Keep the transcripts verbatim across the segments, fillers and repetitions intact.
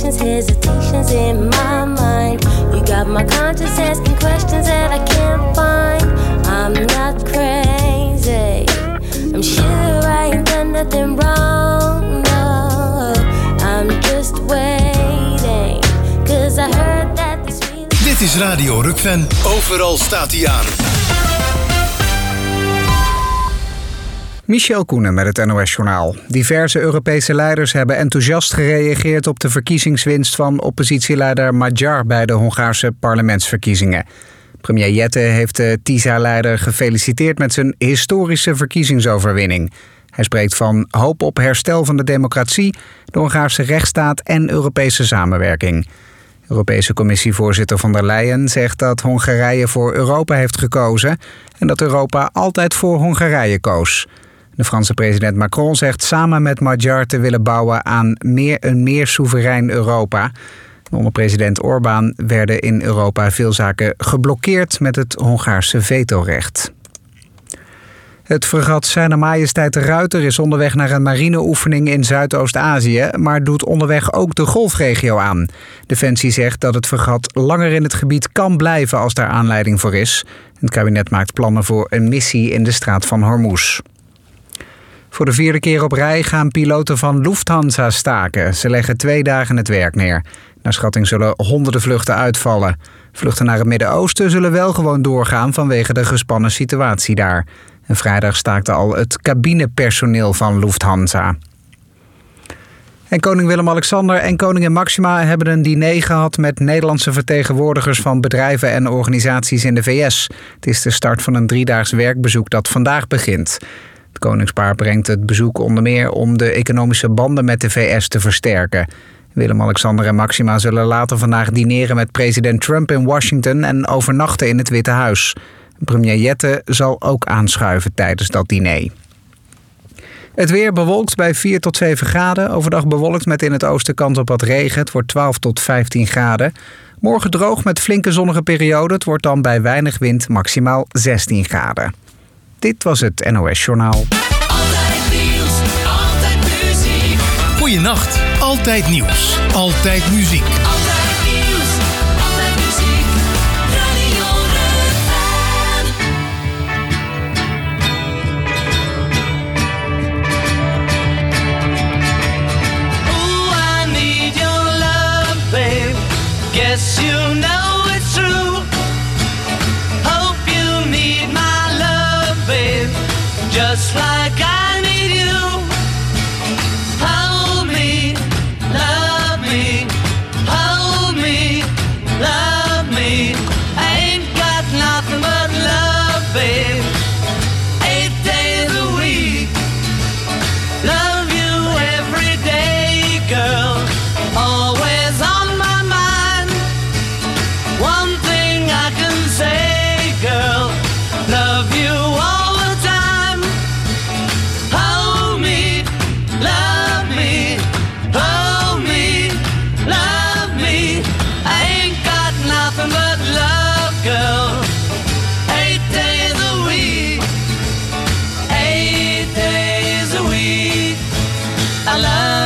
patience, hesitations in my mind. You got my conscience asking questions that I can't find. I'm not crazy, I'm sure I ain't done nothing wrong, no. I'm just waiting, cause I heard that this feeling... Dit is Radio Rukven. Overal staat hij aan. Michel Koenen met het N O S-journaal. Diverse Europese leiders hebben enthousiast gereageerd op de verkiezingswinst van oppositieleider Magyar bij de Hongaarse parlementsverkiezingen. Premier Jette heeft de T I S A-leider gefeliciteerd met zijn historische verkiezingsoverwinning. Hij spreekt van hoop op herstel van de democratie, de Hongaarse rechtsstaat en Europese samenwerking. Europese Commissievoorzitter von der Leyen zegt dat Hongarije voor Europa heeft gekozen en dat Europa altijd voor Hongarije koos. De Franse president Macron zegt samen met Magyar te willen bouwen aan meer, een meer soeverein Europa. Onder president Orbán werden in Europa veel zaken geblokkeerd met het Hongaarse vetorecht. Het fregat Zijner Majesteit de Ruiter is onderweg naar een marineoefening in Zuidoost-Azië, maar doet onderweg ook de golfregio aan. Defensie zegt dat het fregat langer in het gebied kan blijven als daar aanleiding voor is. Het kabinet maakt plannen voor een missie in de straat van Hormuz. Voor de vierde keer op rij gaan piloten van Lufthansa staken. Ze leggen twee dagen het werk neer. Naar schatting zullen honderden vluchten uitvallen. Vluchten naar het Midden-Oosten zullen wel gewoon doorgaan vanwege de gespannen situatie daar. En vrijdag staakte al het cabinepersoneel van Lufthansa. En koning Willem-Alexander en koningin Maxima hebben een diner gehad met Nederlandse vertegenwoordigers van bedrijven en organisaties in de V S. Het is de start van een driedaags werkbezoek dat vandaag begint. Het koningspaar brengt het bezoek onder meer om de economische banden met de V S te versterken. Willem-Alexander en Maxima zullen later vandaag dineren met president Trump in Washington en overnachten in het Witte Huis. Premier Jette zal ook aanschuiven tijdens dat diner. Het weer bewolkt bij vier tot zeven graden. Overdag bewolkt met in het oosten kans op wat regen. Het wordt twaalf tot vijftien graden. Morgen droog met flinke zonnige periode. Het wordt dan bij weinig wind maximaal zestien graden. Dit was het N O S-journaal. Altijd nieuws, altijd muziek. Goeienacht, altijd nieuws, altijd muziek. Altijd nieuws, altijd muziek. Radio Rukven. Ooh, I need your love, babe. Guess you know it's true. Hope you need my love, babe, just like I need you. Hold me, love me, hold me, love me. I ain't got nothing but love, babe, eight days a week. Love you every day, girl, always on my mind. One thing I can say, girl, love you all the time. Hold me, love me, hold me, love me. I ain't got nothing but love, girl, eight days a week, eight days a week. I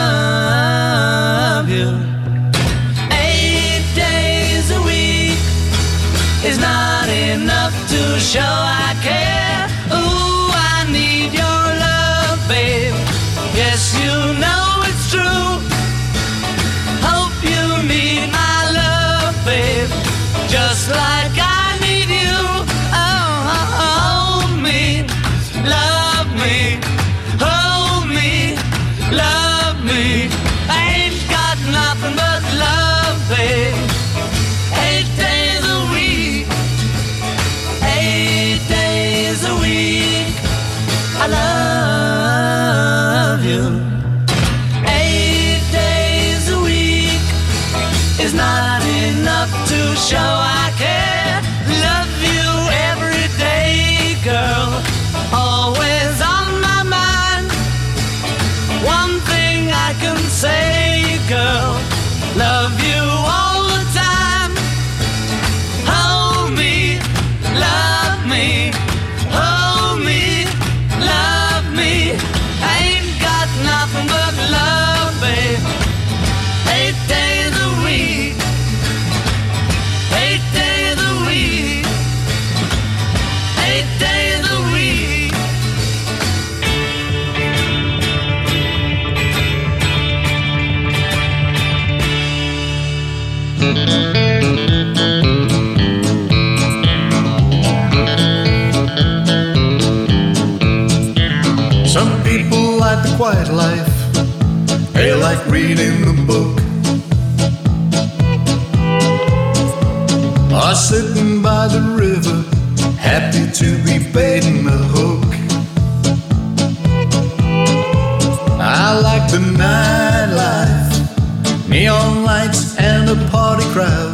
love you. Eight days a week is not enough to show I care. Ooh, I need your love, babe. Yes, you know it's true. Hope you need my love, babe, just like I need you. Oh, hold me, love me, hold me, love me. I ain't got nothing but love, babe, eight days a week, eight days a week. I love you. Eight days a week is not enough to show I care. Love you every day, girl, always on my mind. One thing I can say, girl, love you all the time. Hold me, love me, hold me, love me. I ain't got nothing but love, babe, eight days Some people like the quiet life. They like reading the book, or sitting by the river, happy to be baiting the hook. I like the nightlife, neon lights and a party crowd,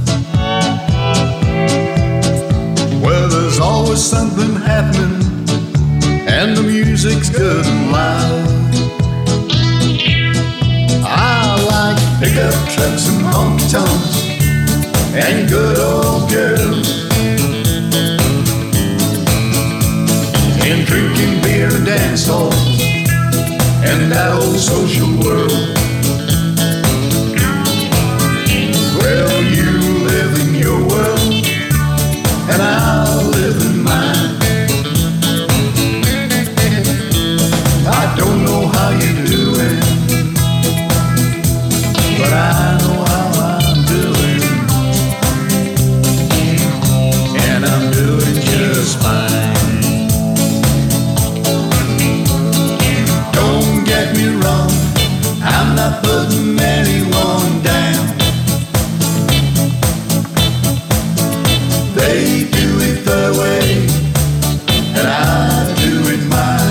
where there's always something happening and the music's good and loud. I like pickup trucks and honky tonks and good old girls, and drinking beer and dance halls and that old social world. Well, you live in your world and I'll live in mine. I don't know how you do it, but I know how I'm doing, and I'm doing just fine. Don't get me wrong, I'm not putting anyone down. They do it their way, and I do it mine.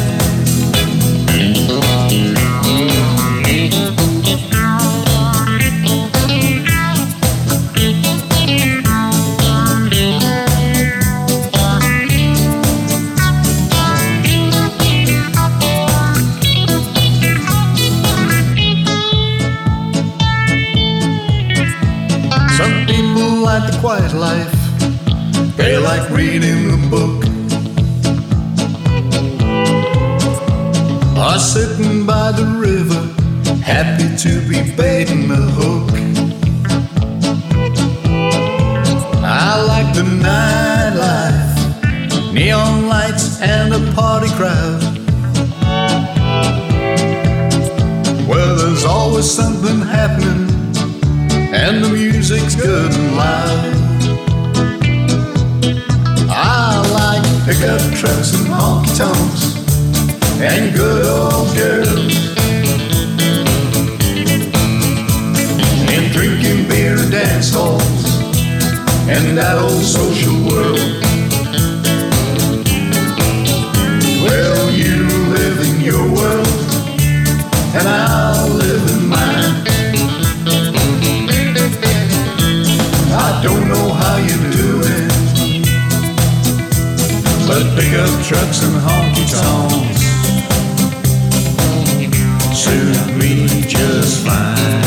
Some people like the quiet life. They like reading the book, or sitting by the river, happy to be baiting the hook. I like the nightlife, neon lights and a party crowd, where there's always something happening and the music's good and loud. I like pickup trucks and honky tonks and good old girls, and drinking beer and dance halls and that old social world. Well, you live in your world and I'll live in mine. I don't know how you do it, but pickup trucks and honky tonks suit me just fine.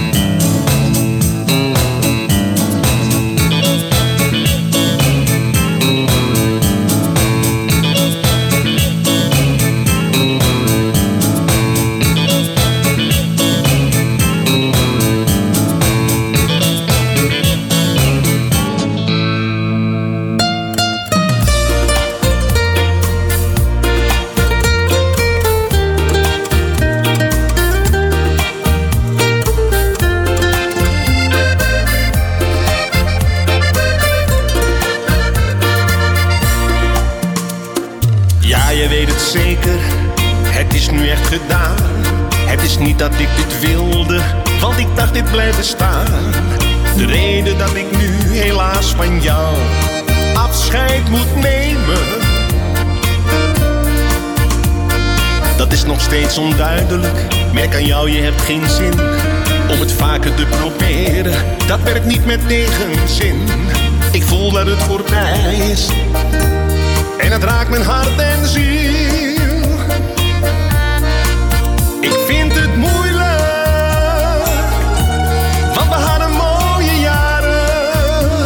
Dat ik dit wilde, want ik dacht dit bleef bestaan. De reden dat ik nu helaas van jou afscheid moet nemen, dat is nog steeds onduidelijk. Merk aan jou, je hebt geen zin om het vaker te proberen. Dat werkt niet met tegenzin. Ik voel dat het voorbij is en het raakt mijn hart en ziel. Ik vind het moeilijk, want we hadden mooie jaren.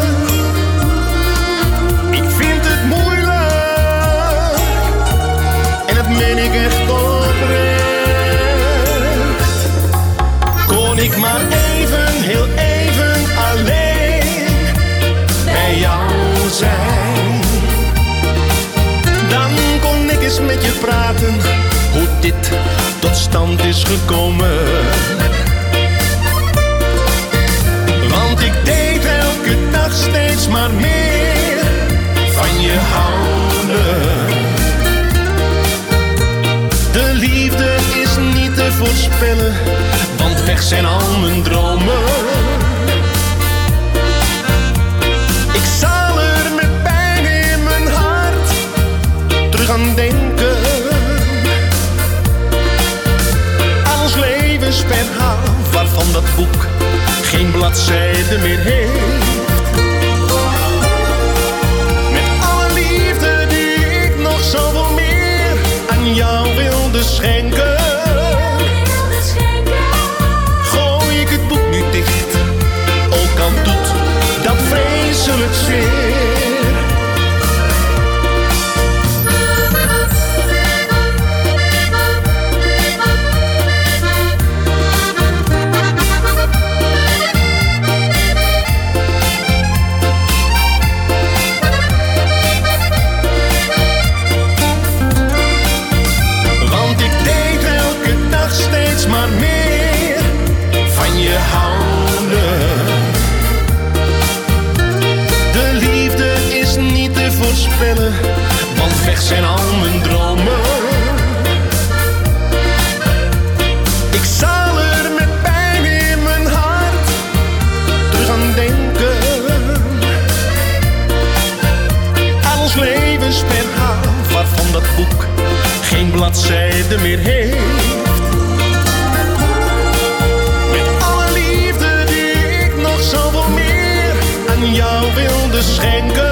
Ik vind het moeilijk, en dat meen ik echt oprecht. Kon ik maar even, heel even alleen bij jou zijn, dan kon ik eens met je praten hoe dit tot stand is gekomen. weg zijn al mijn dromen. Ik zal er met pijn in mijn hart terug aan denken. Aan ons levensverhaal, waarvan dat boek geen bladzijde meer heeft. Zoveel meer aan jou wilde schenken. Gooi ik het boek nu dicht, ook al doet dat vreselijk zeer. Maar meer van je houden. De liefde is niet te voorspellen, want weg zijn al mijn dromen. Ik zal er met pijn in mijn hart terug aan denken. Aan ons levensverhaal, waarvan dat boek geen bladzijde meer heeft. Zoveel meer aan jou wilde schenken.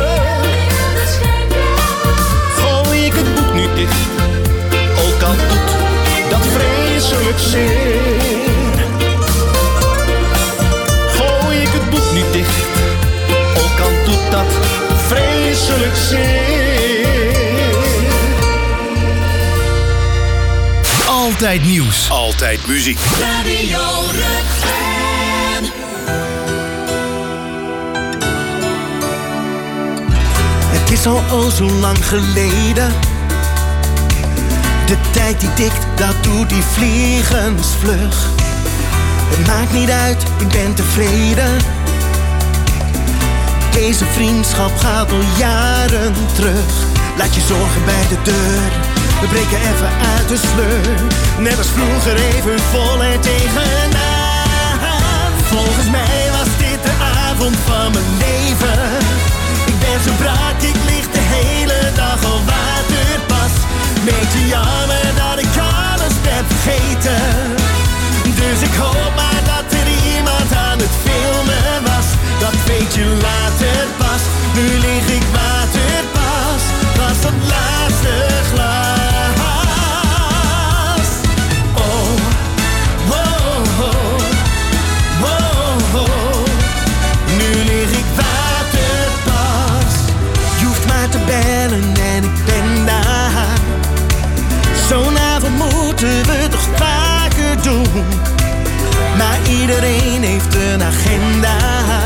Gooi ik het boek nu dicht, ook al doet dat vreselijk zeer. Gooi ik het boek nu dicht, ook al doet dat vreselijk zeer. Altijd nieuws, altijd muziek. Radio Het is al oh zo lang geleden. De tijd die tikt, dat doet die vliegensvlug. Het maakt niet uit, ik ben tevreden. Deze vriendschap gaat al jaren terug. Laat je zorgen bij de deur, we breken even uit de sleur. Net als vroeger even voluit tegenaan. Volgens mij was dit de avond van mijn leven. Ik ben zo brak, ik lig de hele dag al waterpas. Beetje jammer dat ik alles ben vergeten. Dus ik hoop maar dat er iemand aan het filmen was. Dat weet je later pas. Nu lig ik waterpas. Was dat laatste glas. Oh, wow, oh, wow, oh. Nu lig ik waterpas. Je hoeft maar te bellen en ik ben daar. Zo'n avond moeten we toch vaker doen. Maar iedereen heeft een agenda.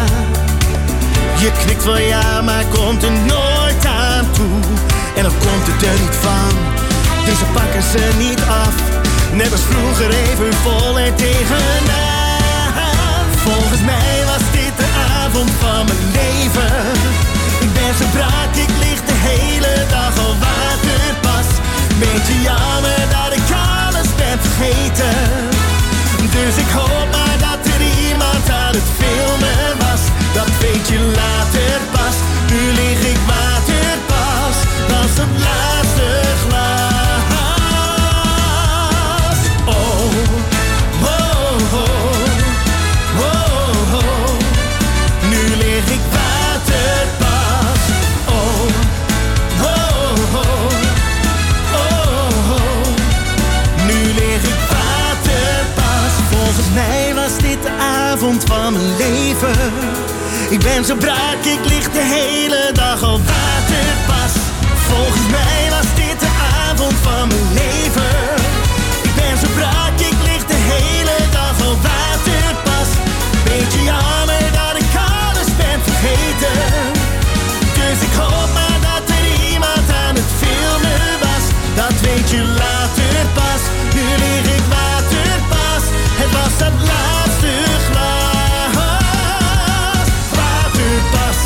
Je knikt wel ja, maar komt er nooit aan toe. En dan komt het er niet van. Deze pakken ze niet af. Net als vroeger even vol er tegenaan. Volgens mij was dit de avond van mijn leven. Ik ben zo brak, ik lig de hele dag al waterpas. Beetje jammer dat ik alles ben vergeten. Dus ik hoop maar dat er iemand aan het filmen was. Dat weet je later pas. Nu lig ik waterpas. Was het laatste glas. Oh, oh, oh, oh, oh. Nu lig ik waterpas. Oh, oh, oh, oh, oh. Nu lig ik waterpas. Volgens mij was dit de avond van mijn leven. Ik ben zo brak, ik lig de hele dag al waterpas. Volgens mij was dit de avond van mijn leven. Ik ben zo brak, ik lig de hele dag al waterpas. Beetje jammer dat ik alles ben vergeten. Dus ik hoop maar dat er iemand aan het filmen was. Dat weet je later pas. Nu lig ik waterpas. Het was dat laatste glas. Waterpas.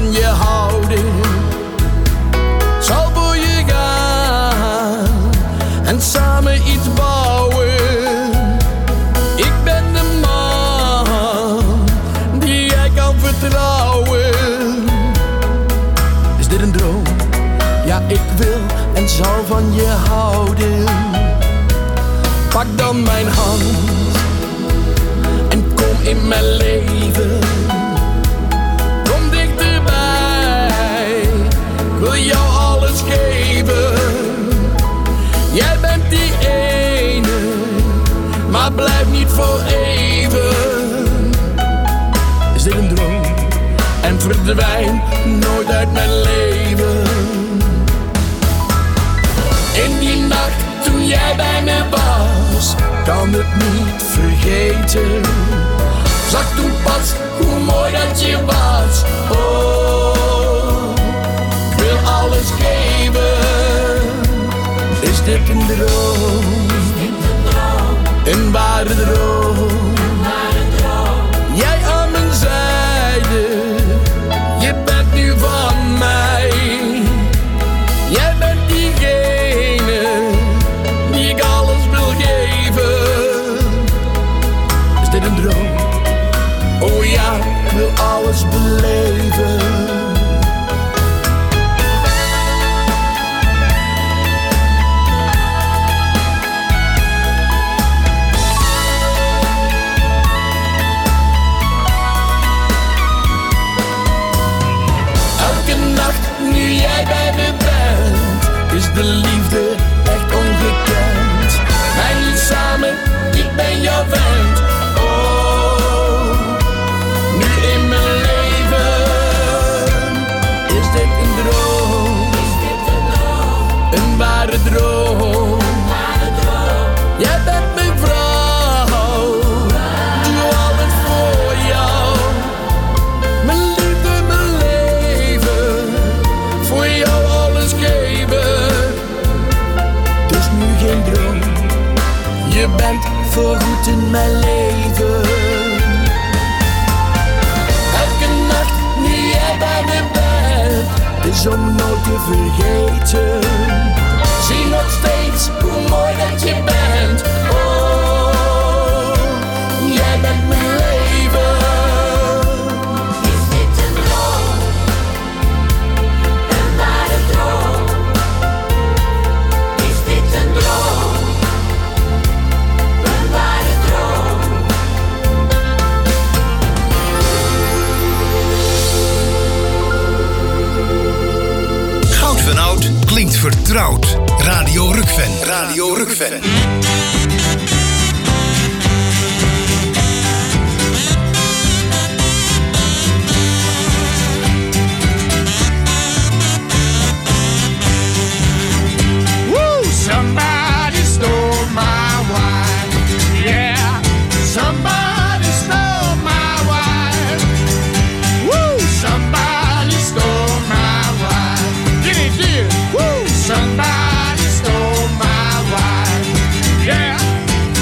van je houden, zal voor je gaan en samen iets bouwen. Ik ben de man die jij kan vertrouwen. Is dit een droom? Ja, ik wil en zal van je houden. Pak dan mijn hand en kom in mijn leven. Kom dichterbij, ik wil jou alles geven. Jij bent die ene, maar blijf niet voor even. Is dit een droom? En verdwijn nooit uit mijn leven. In die nacht toen jij bij me was, kan het niet vergeten. Zag toen pas hoe mooi dat je was. Oh, ik wil alles geven. Is dit een droom? Een ware droom. Jij aan mijn zijde, je bent nu van mij. Jij bent diegene die ik alles wil geven. Is dit een droom? Oh ja, ik wil alles beleven. Elke nacht nu jij bij me bent, is de liefde echt ongekend. Wij nu samen, ik ben jouw vent. Oh, nu in mijn leven, is dit een droom? Een ware droom. Jij bent mijn vrouw, doe alles voor jou. Mijn liefde, mijn leven, voor jou alles geven. Het is nu geen droom, je bent voorgoed in mijn leven. Elke nacht nu jij bij me bent, is om nooit te vergeten. Zie nog steeds hoe mooi dat je bent. Oh, jij bent mijn leven. Is dit een droom? Een ware droom? Is dit een droom? Een ware droom? Goud van Oud klinkt vertrouwd. Radio Rukven. Radio Rukven. Woo! Somebody stole my wife. Yeah, somebody stole my wife. Woo! Somebody stole my wife. Get it, get it. Woo! Somebody stole my wife. Yeah,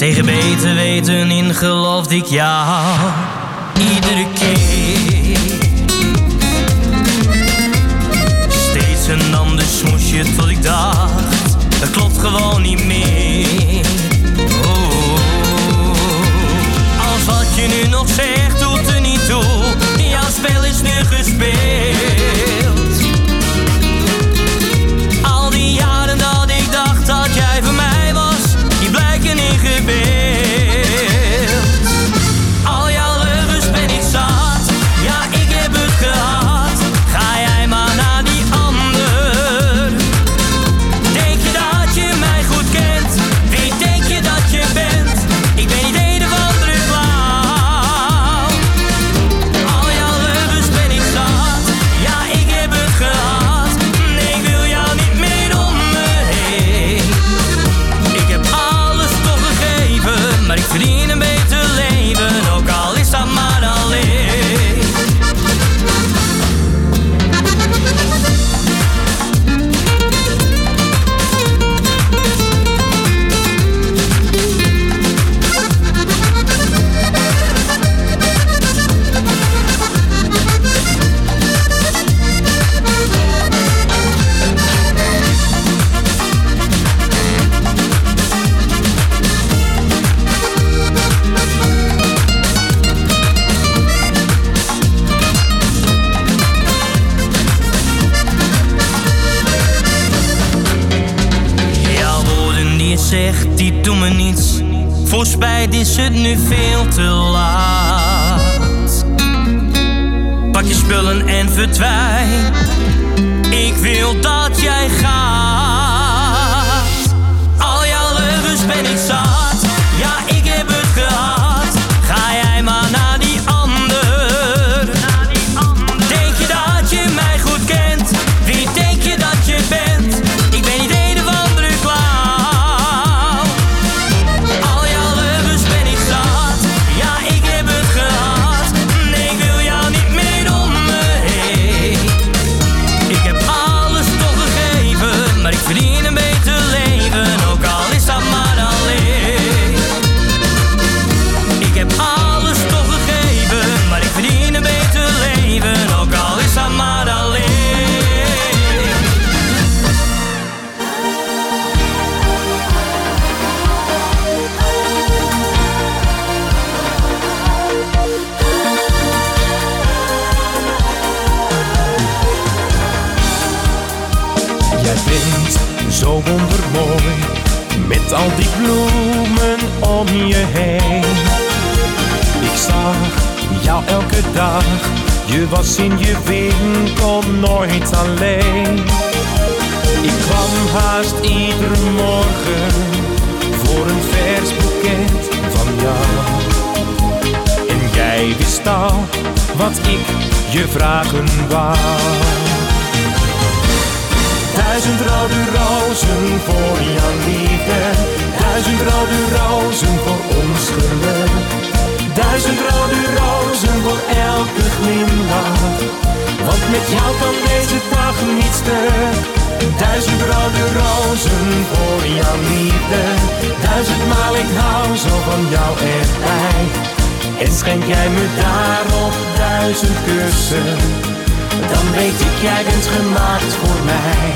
Tegen beter weten in geloofde ik jou iedere keer. Steeds een ander smoesje tot ik dacht, dat klopt gewoon niet meer. Oh, als wat je nu nog zegt doet er niet toe, jouw spel is nu gespeeld. Al die jaren dat ik dacht dat jij voor mij was, die blijken ingebeeld. Al jouw leugens ben ik zat, ja ik heb het gehad. Ga jij maar naar die ander. Denk je dat je mij goed kent? Wie denk je dat je bent? Ik ben niet een of andere clown. Al jouw leugens ben ik zat, ja ik heb het gehad. Nee, ik wil jou niet meer om me heen. Ik heb alles toch gegeven, maar ik verdien een beter leven, ook al is dat maar alleen. Jouw woorden die je zegt, die doen me niets. Voor spijt is het nu veel te laat. Pak je spullen en verdwijn. Ik wil dat jij gaat. Al jouw leugens ben ik zat, ja ik heb het gehad. Ga jij maar naar die ander. Denk je dat je mij goed kent? Wie denk je dat je bent? Ik ben niet een of andere clown. Al jouw leugens ben ik zat, ja ik heb het gehad. Nee, ik wil jou niet meer om me heen. Ik heb alles toch gegeven, maar ik verdien een beter leven, ook al is dat maar alleen. Ik heb alles toch gegeven, maar ik verdien een beter leven, ook al is dat maar alleen. Jij bent zo wondermooi, met al die bloemen om je heen. Ik zag jou elke dag, je was in je winkel nooit alleen. Ik kwam haast iedere morgen voor een vers boeket van jou. En jij wist al wat ik je vragen wou. Duizend rode rozen voor jouw liefde, duizend rode rozen voor ons geluk. Duizend rode rozen voor elke glimlach, want met jou kan deze dag niet stuk. Duizend rode rozen voor jouw liefde, duizendmaal ik hou zo van jou erbij. En schenk jij me daarop duizend kussen, dan weet ik jij bent gemaakt voor mij.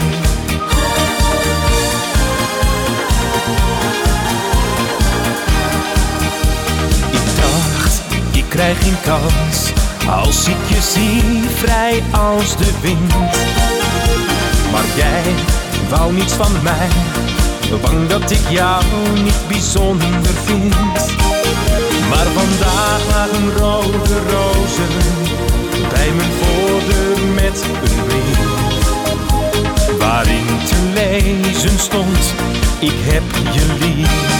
Ik dacht, ik krijg geen kans, als ik je zie vrij als de wind. Maar jij wou niets van mij, bang dat ik jou niet bijzonder vind. Maar vandaag lagen rode rozen bij mijn voordeur met een brief, waarin te lezen stond, ik heb je lief.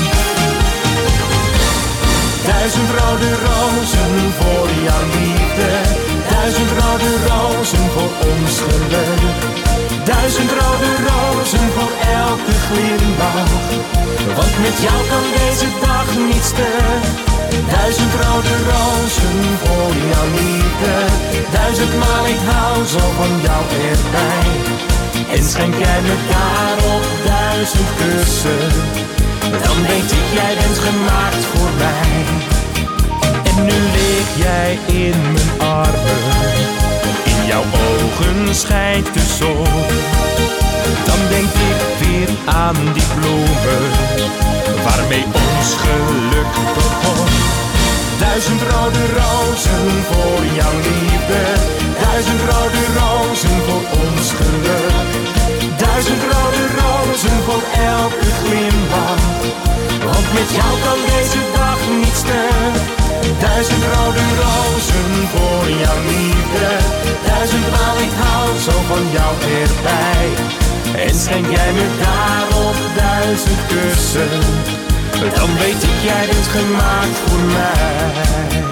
Duizend rode rozen voor jouw liefde, duizend rode rozen voor ons geluk. Duizend rode rozen voor elke glimlach, want met jou kan deze dag niet stuk. Duizend rode rozen voor jouw liefde, duizendmaal ik hou zo van jou erbij. En schenk jij me daarop duizend kussen, dan weet ik, jij bent gemaakt voor mij. En nu lig jij in mijn armen, in jouw ogen schijnt de zon. Dan denk ik weer aan die bloemen, waarmee ons geluk begon. Duizend rode rozen voor jouw liefde, duizend rode rozen voor ons geluk. Duizend rode rozen voor elke glimlach, want met jou kan deze dag niet stuk. Duizend rode rozen voor jouw liefde, duizendmaal ik hou zo van jou erbij. En schenk jij me daarop duizend kussen, dan weet ik, jij bent gemaakt voor mij.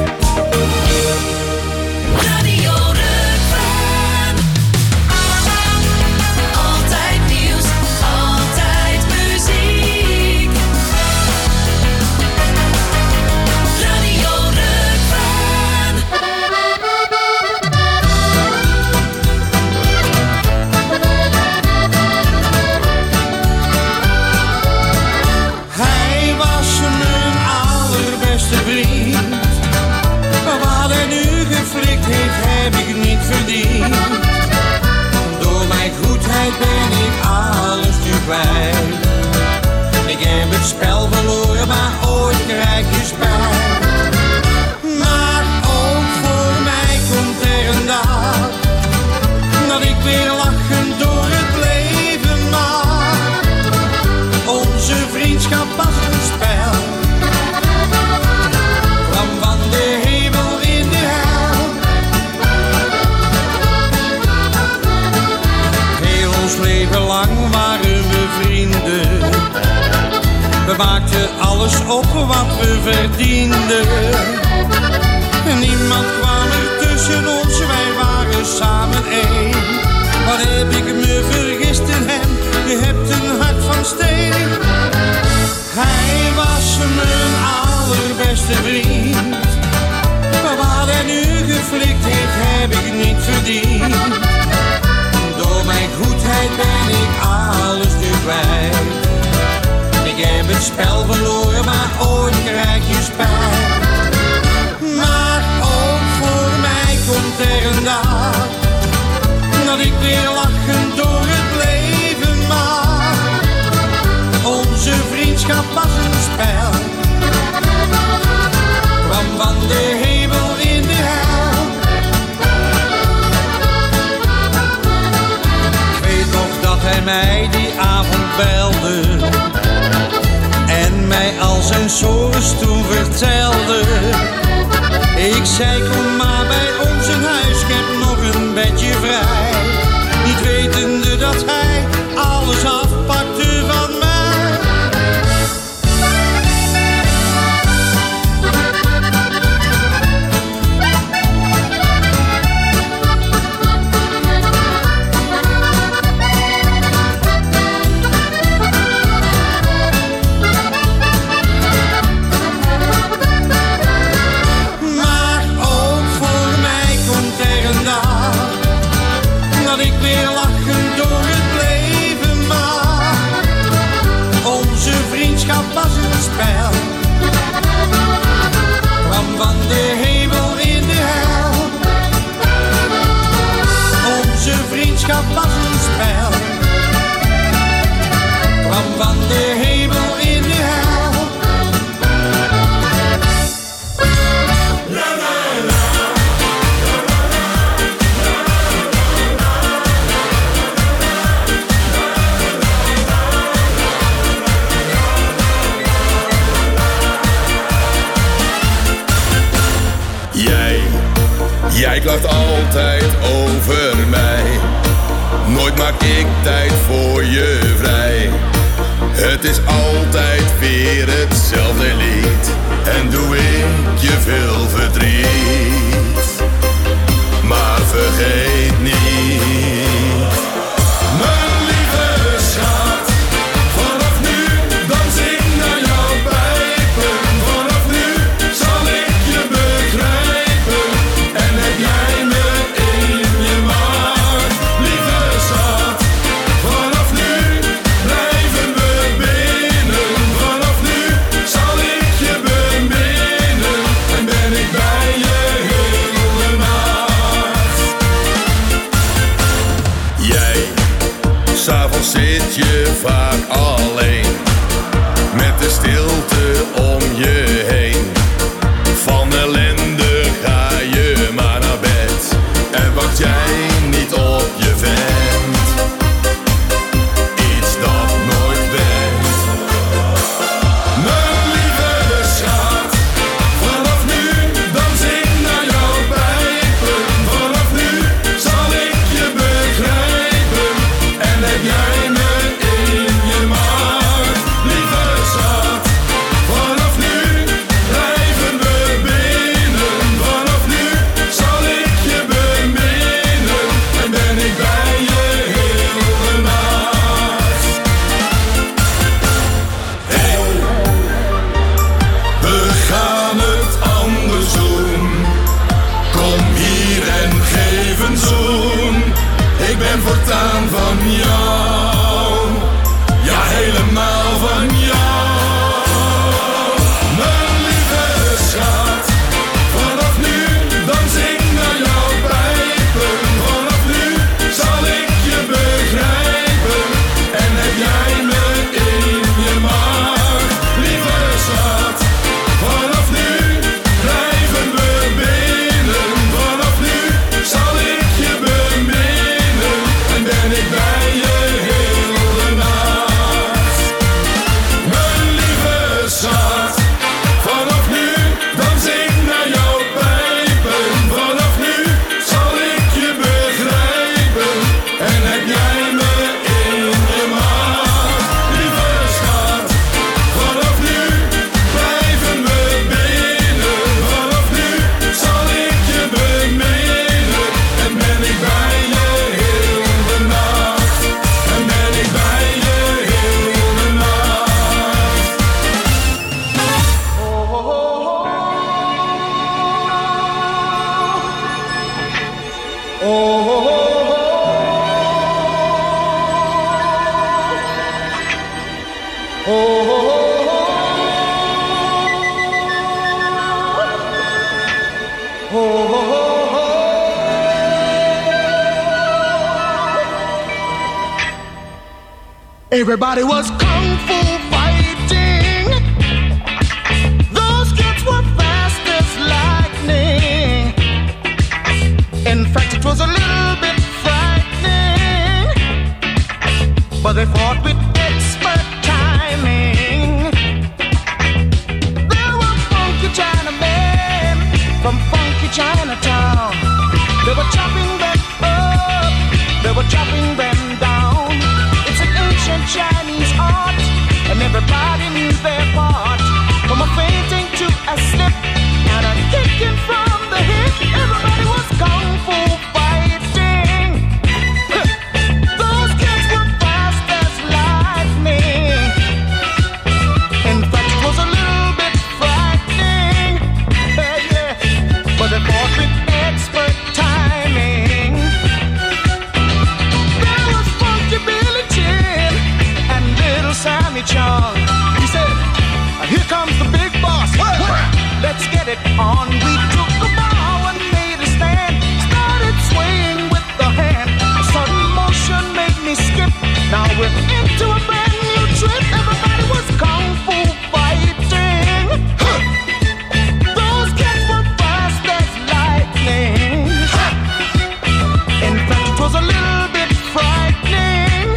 Radio Rukven. Altijd nieuws, altijd muziek. Radio Rukven. Hij was mijn allerbeste vriend. Wat hij nu geflikt heeft, heb ik niet verdiend. Door mijn goedheid ben ik alles nu kwijt. Ik heb het spel verloren, maar ooit krijg je spijt. Maar ook voor mij komt er een dag dat ik weer lachend door het leven mag. Onze vriendschap was een spel, kwam van de hemel in de hel. Heel ons leven lang waren we vrienden. We maakten alles op wat we verdienden. Niemand kwam er tussen ons, wij waren samen één. Wat heb ik me vergist in hem, je hebt een hart van steen. Hij was mijn allerbeste vriend. Wat hij nu geflikt heeft, heb ik niet verdiend. Door mijn goedheid ben ik alles nu kwijt. Ik heb het spel verloren, maar ooit krijg je spijt. Maar ook voor mij komt er een dag dat ik weer lachend door het leven mag. Onze vriendschap was een spel, kwam van de hemel in de hel. Ik weet nog dat hij mij die avond belde en mij al zijn sores toen vertelde. Ik zei, kom maar bij ons in huis, ik heb nog een bedje vrij. Niet wetende dat hij alles afpakte van mij. Maar ook voor mij komt er een dag dat ik weer lachend door het leven mag. Onze vriendschap was een spel, kwam van de hemel in de hel. Onze vriendschap was een spel, kwam van de hemel in de hel. Jij, jij klaagt altijd over mij. Nooit maak ik tijd voor je vrij. Het is altijd weer hetzelfde lied. En doe ik je veel verdriet. Maar vergeet niet, mijn lieve schat. Vanaf nu dans ik naar jouw pijpen. Vanaf nu zal ik je begrijpen. En heb jij me in je macht, lieve schat. Vanaf nu blijven we binnen. Everybody was kung fu fighting. Those kids were fast as lightning. In fact, it was a little bit frightening, but they fought with expert timing. There were funky Chinamen from funky Chinatown. They were chopping them up, they were chopping them down. Chinese art, and everybody knew their part. From a fainting to a slip and a kicking from the hip, everybody was kung fu fighting. Those kids were fast as lightning. In fact, it was a little bit frightening, yeah, yeah. But they fought with expert timing. There was funky Billy Chin, Sammy Chung. He said, here comes the big boss. Let's get it on. We took a bow and made a stand. Started swaying with the hand. A sudden motion made me skip. Now we're into a brand new trip. Everybody was kung fu fighting. Those kids were fast as lightning. In fact, it was a little bit frightening.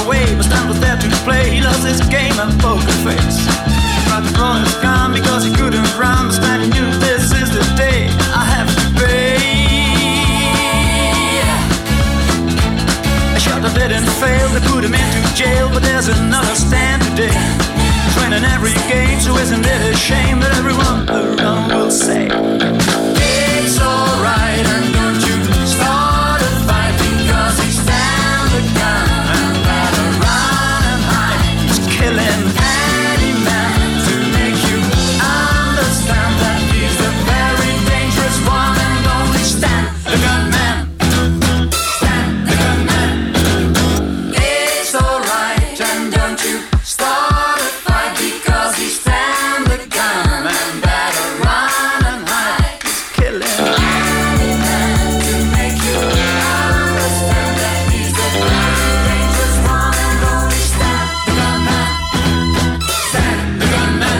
away, but Stan was there to play. He loves his game and poker face. He tried to roll his gun because he couldn't run, but Stan knew this is the day I have to pay. A shot that didn't fail, they put him into jail, but there's another Stan today. Training every game, so isn't it a shame that everyone around will say it's alright, and don't you start a fight because he's Stan the gun and better run and hide. He's killing any man to make you understand that he's the very dangerous one and only Stan the gunman. Stan the gunman. It's alright, and don't you start a fight because he's Stan the gun and better run and hide. He's killing any man to make you understand that he's the very dangerous one and only Stan the gunman. Stan the gunman.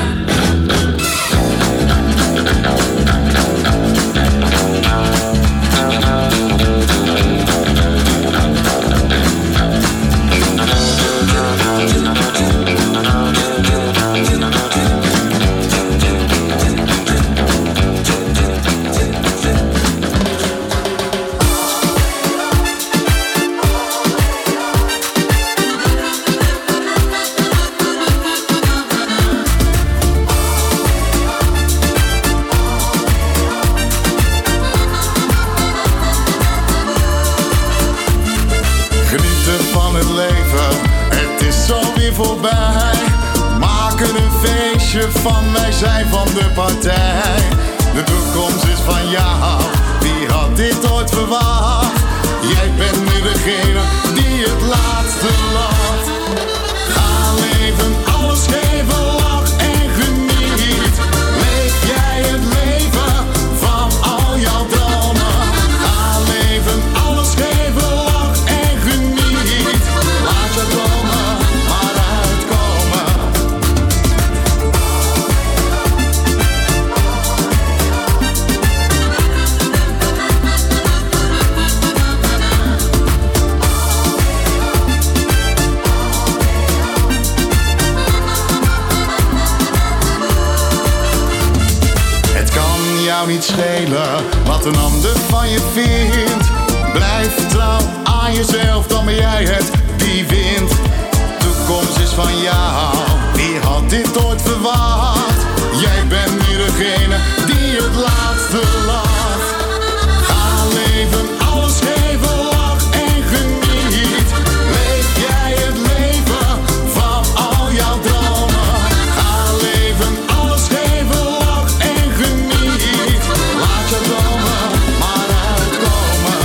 Genieten van het leven, het is alweer voorbij. Maken een feestje van, wij zijn van de partij. De toekomst is van jou, wie had dit ooit verwacht? Jij bent nu degene die het laatste lacht. Ga leven, alles geven, lach en geniet. Leef jij het leven van al jouw dromen. Ga leven, alles geven, lach en geniet. Laat je dromen maar uitkomen. Het kan jou niet schelen wat een ander van je vindt. Blijf trouw aan jezelf, dan ben jij het die wint. Toekomst is van jou, wie had dit ooit verwacht? Jij bent nu degene die het laatste lacht. Ga leven, alles geven, lach en geniet. Leef jij het leven van al jouw dromen. Ga leven, alles geven, lach en geniet. Laat je dromen maar uitkomen.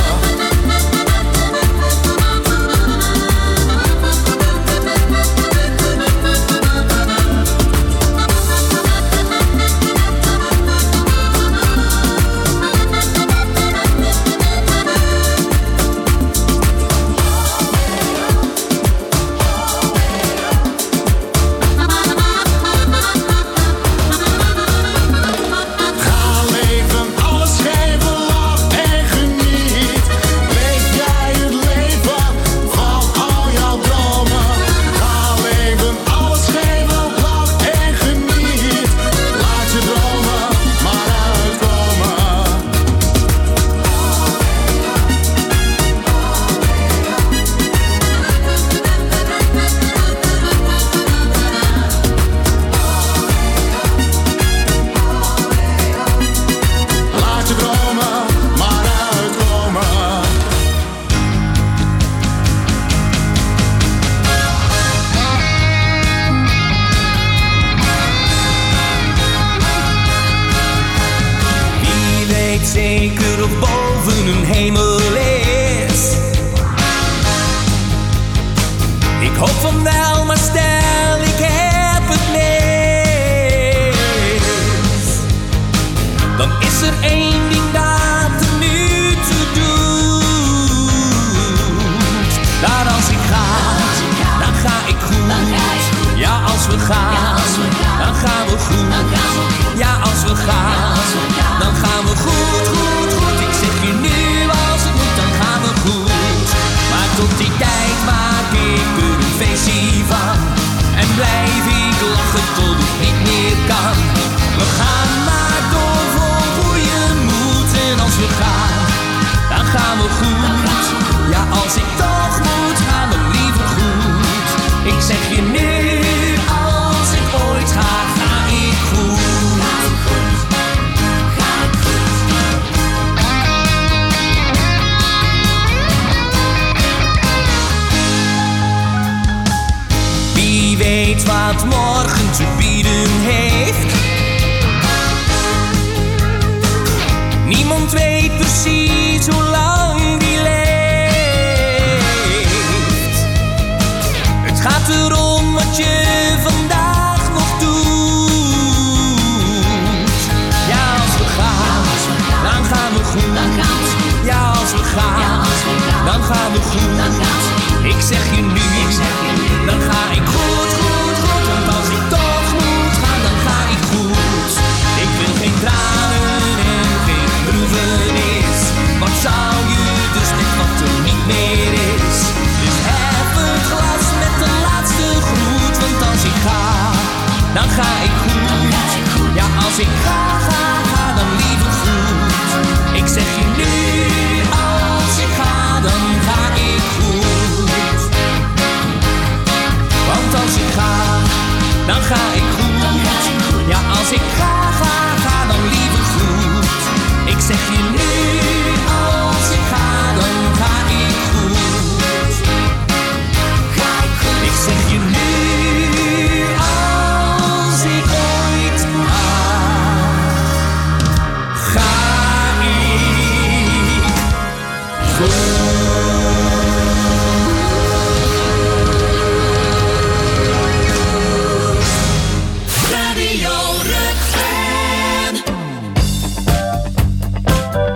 Ga leven, alles geven, lach en geniet. Leef jij het leven van al jouw dromen. Ga leven, alles geven, lach en geniet. Laat je dromen maar uitkomen. Laat je dromen maar uitkomen. Wie weet zeker of boven een hemel is? Ik hoop van wel, maar stel ik heb het mis. Dan is er één ding dat er nu toe doet. Dat als ik ga, dan ga ik goed. Ja, als we gaan, dan gaan we goed. Ja, als we gaan, dan gaan we goed, goed, goed. Ik zeg je nu, als het moet, dan gaan we goed. Maar tot die tijd maak ik er een zeg je nu, als ik ooit ga, ga ik goed. Ga ik goed, ga ik goed. Wie weet wat morgen te bieden heeft. Niemand weet precies hoe lang die leeft. Het gaat erom wat je vandaag nog doet. Ja, als we gaan, dan gaan we goed. Ja, als we gaan, dan gaan we goed. Ik zeg je nu, dan ga ik goed, goed, goed. Want als ik toch moet gaan, dan ga ik goed. Ik wil geen tranen en geen droevenis. Wat zou je dus met wat er niet meer is? Dus hef het glas met de laatste groet. Want als ik ga, dan ga ik goed. Ja, als ik ga, ga, ga, dan liever goed. Ik zeg je nu, als ik ga, dan ga ik goed. Want als ik ga, dan ga ik goed. Ja, als ik ga, ga, ga, dan liever goed. Ik zeg je nu, als ik ga, dan ga ik goed. Ga ik goed. Ik zeg je nu, als ik ooit ga, ga ik goed. Radio Rukven.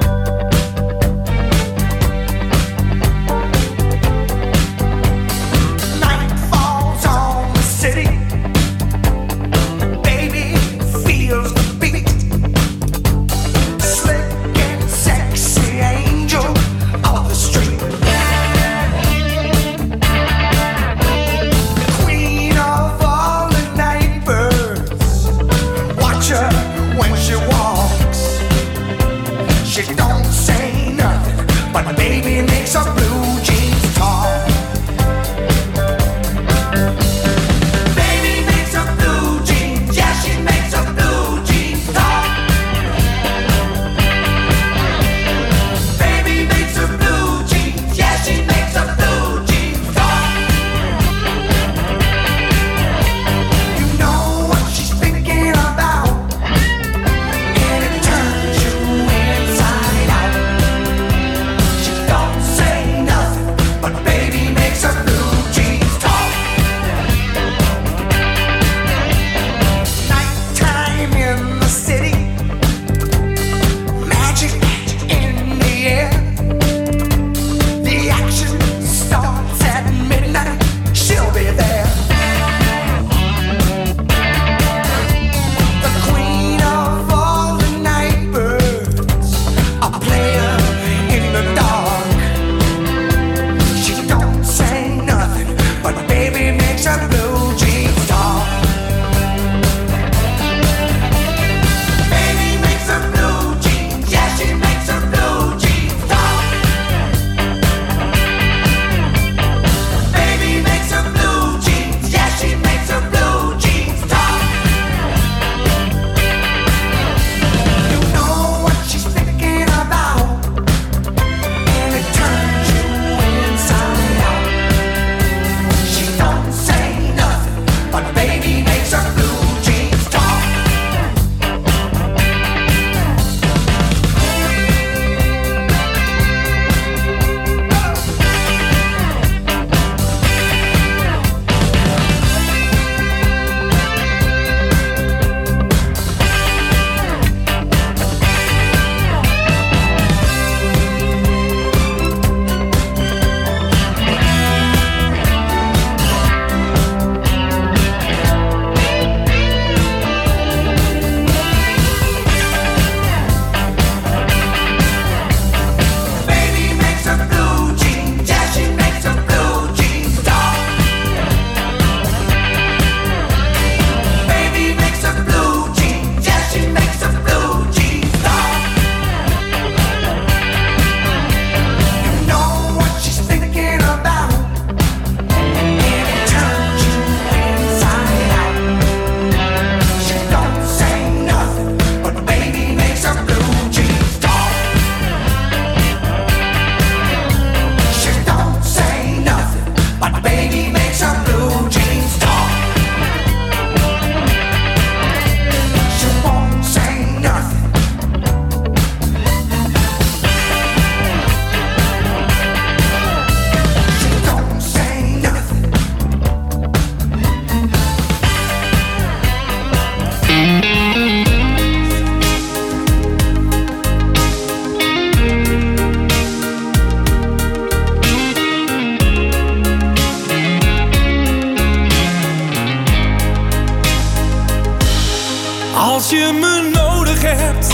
Als je me nodig hebt,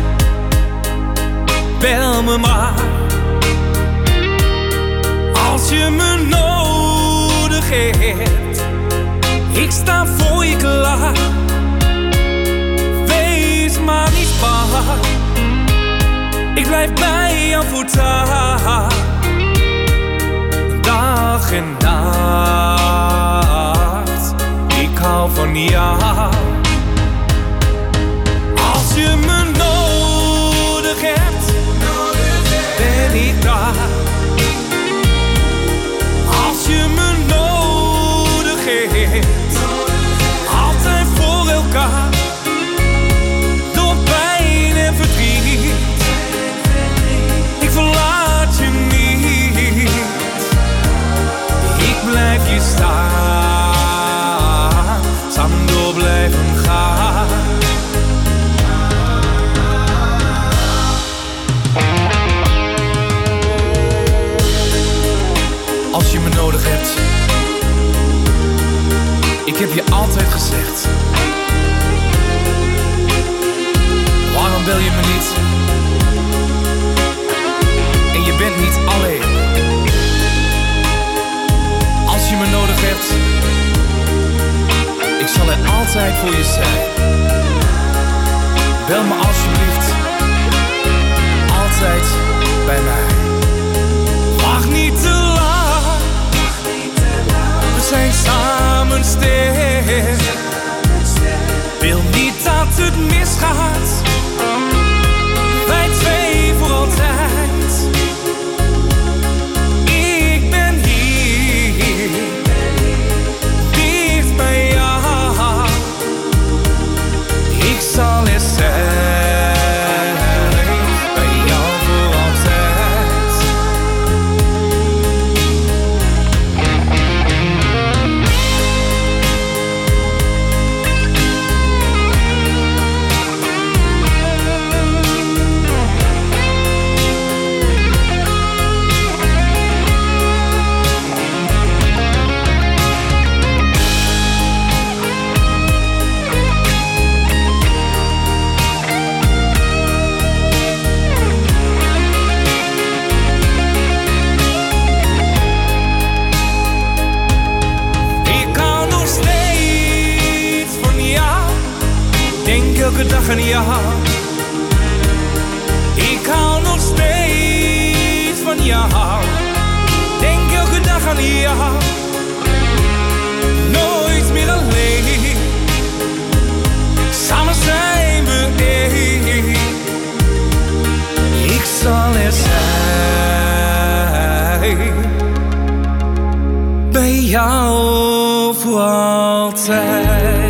bel me maar. Als je me nodig hebt, ik sta voor je klaar. Wees maar niet bang, ik blijf bij jou voortaan. Dag en nacht, ik hou van jou. Als je me nodig hebt, ben ik daar. Als je me nodig hebt, altijd voor elkaar. Door pijn en verdriet, ik verlaat je niet. Ik blijf je staan, samen door blijven gaan. Als je me nodig hebt, ik heb je altijd gezegd. Waarom bel je me niet? En je bent niet alleen. Als je me nodig hebt, ik zal er altijd voor je zijn. Bel me alsjeblieft, altijd bij mij. Wacht niet te lang, we zijn samen sterk. Wil niet dat het misgaat, wij twee voor altijd. Ik ben hier, dicht bij jou. Ik zal er zijn, bij jou voor altijd. Elke dag aan jou. Ik hou nog steeds van jou. Denk elke dag aan jou. Nooit meer alleen. Samen zijn we één. Ik zal er zijn. Bij jou voor altijd.